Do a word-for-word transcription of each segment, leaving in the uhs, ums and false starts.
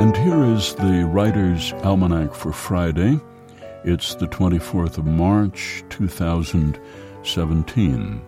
And here is the Writer's Almanac for Friday. It's the twenty-fourth of March, two thousand seventeen.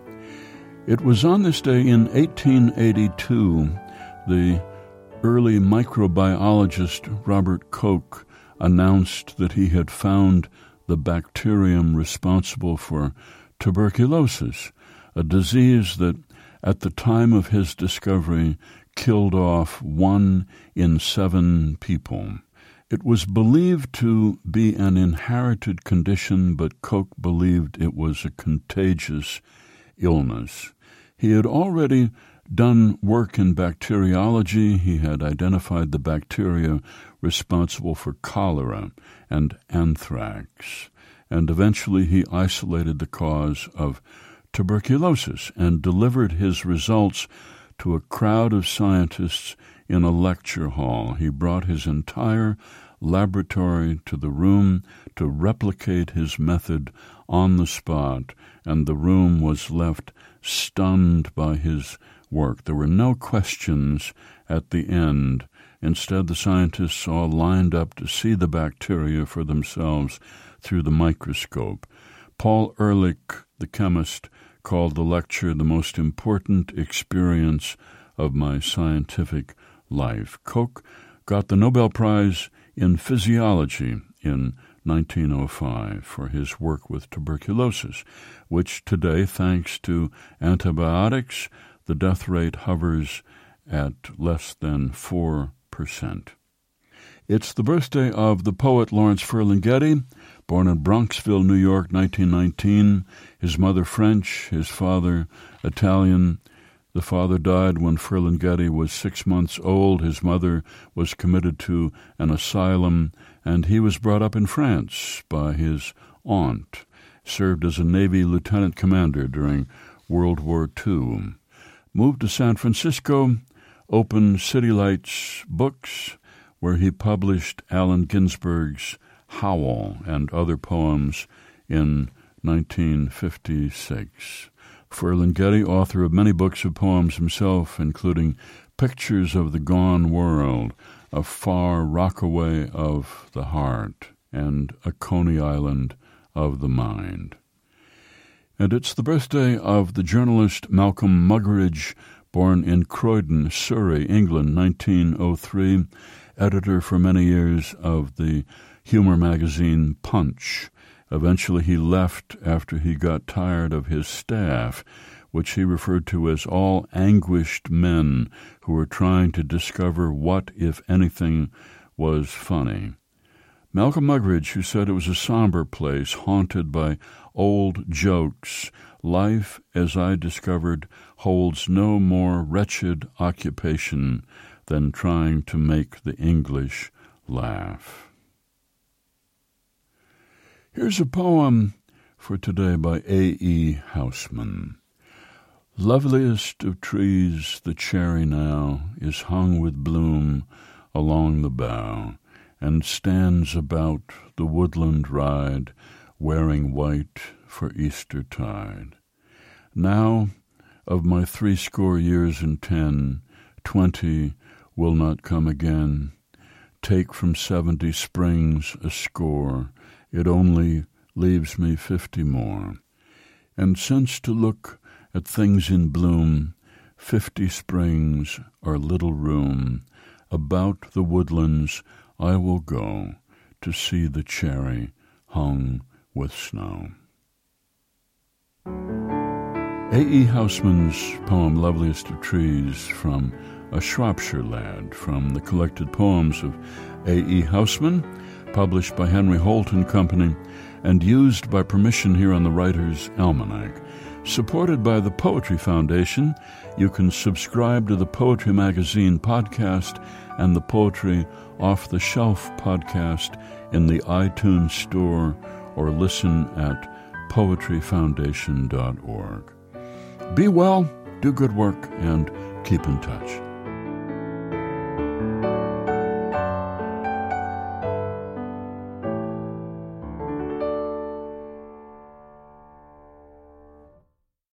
It was on this day in eighteen eighty-two, the early microbiologist Robert Koch announced that he had found the bacterium responsible for tuberculosis, a disease that, at the time of his discovery, killed off one in seven people. It was believed to be an inherited condition, but Koch believed it was a contagious illness. He had already done work in bacteriology. He had identified the bacteria responsible for cholera and anthrax, and eventually he isolated the cause of tuberculosis and delivered his results to a crowd of scientists in a lecture hall. He brought his entire laboratory to the room to replicate his method on the spot, and the room was left stunned by his work. There were no questions at the end. Instead, the scientists all lined up to see the bacteria for themselves through the microscope. Paul Ehrlich, the chemist, called the lecture the most important experience of my scientific life. Koch got the Nobel Prize in Physiology in nineteen oh five for his work with tuberculosis, which today, thanks to antibiotics, the death rate hovers at less than four percent. It's the birthday of the poet Lawrence Ferlinghetti, born in Bronxville, New York, nineteen nineteen. His mother French, his father Italian. The father died when Ferlinghetti was six months old. His mother was committed to an asylum, and he was brought up in France by his aunt. Served as a Navy lieutenant commander during World War Two. Moved to San Francisco, opened City Lights Books, where he published Allen Ginsberg's Howl and other poems in nineteen fifty-six. Ferlinghetti, author of many books of poems himself, including Pictures of the Gone World, A Far Rockaway of the Heart, and A Coney Island of the Mind. And it's the birthday of the journalist Malcolm Muggeridge, born in Croydon, Surrey, England, nineteen oh three, editor for many years of the humor magazine Punch. Eventually he left after he got tired of his staff, which he referred to as all anguished men who were trying to discover what, if anything, was funny. Malcolm Muggeridge, who said it was a somber place haunted by old jokes, life, as I discovered, holds no more wretched occupation than trying to make the English laugh. Here's a poem for today by A E Housman. Loveliest of trees, the cherry now is hung with bloom along the bough, and stands about the woodland ride, wearing white for Eastertide. Now, of my threescore years and ten, twenty will not come again. Take from seventy springs a score, it only leaves me fifty more. And since to look at things in bloom, fifty springs are little room, about the woodlands I will go to see the cherry hung with snow. A E Housman's poem Loveliest of Trees, from A Shropshire Lad, from the collected poems of A E Housman, published by Henry Holt and Company, and used by permission here on the Writer's Almanac. Supported by the Poetry Foundation, you can subscribe to the Poetry Magazine podcast and the Poetry Off the Shelf podcast in the iTunes Store, or listen at poetry foundation dot org. Be well, do good work, and keep in touch.